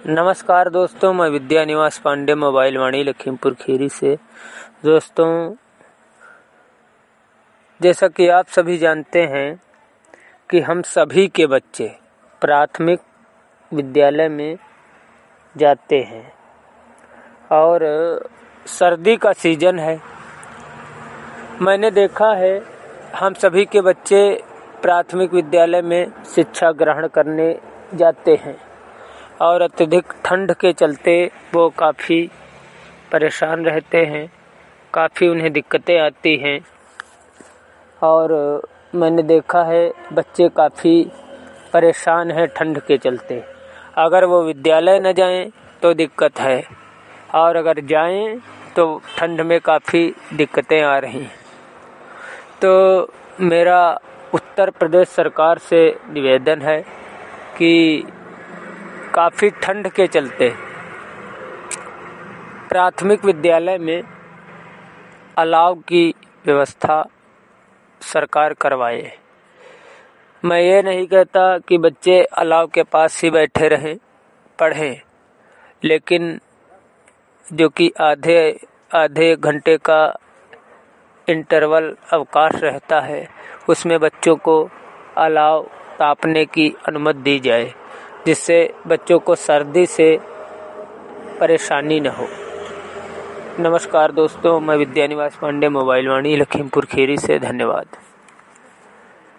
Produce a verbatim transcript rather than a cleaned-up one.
नमस्कार दोस्तों, मैं विद्या निवास पांडे मोबाइल वाणी लखीमपुर खीरी से। दोस्तों, जैसा कि आप सभी जानते हैं कि हम सभी के बच्चे प्राथमिक विद्यालय में जाते हैं और सर्दी का सीज़न है। मैंने देखा है हम सभी के बच्चे प्राथमिक विद्यालय में शिक्षा ग्रहण करने जाते हैं और अत्यधिक ठंड के चलते वो काफ़ी परेशान रहते हैं, काफ़ी उन्हें दिक्कतें आती हैं। और मैंने देखा है बच्चे काफ़ी परेशान हैं ठंड के चलते। अगर वो विद्यालय न जाएं तो दिक्कत है और अगर जाएं तो ठंड में काफ़ी दिक्कतें आ रही हैं। तो मेरा उत्तर प्रदेश सरकार से निवेदन है कि काफ़ी ठंड के चलते प्राथमिक विद्यालय में अलाव की व्यवस्था सरकार करवाए। मैं ये नहीं कहता कि बच्चे अलाव के पास ही बैठे रहें पढ़ें, लेकिन जो कि आधे आधे घंटे का इंटरवल अवकाश रहता है उसमें बच्चों को अलाव तापने की अनुमति दी जाए, जिससे बच्चों को सर्दी से परेशानी न हो। नमस्कार दोस्तों, मैं विद्या निवास पांडे मोबाइल वाणी लखीमपुर खीरी से। धन्यवाद।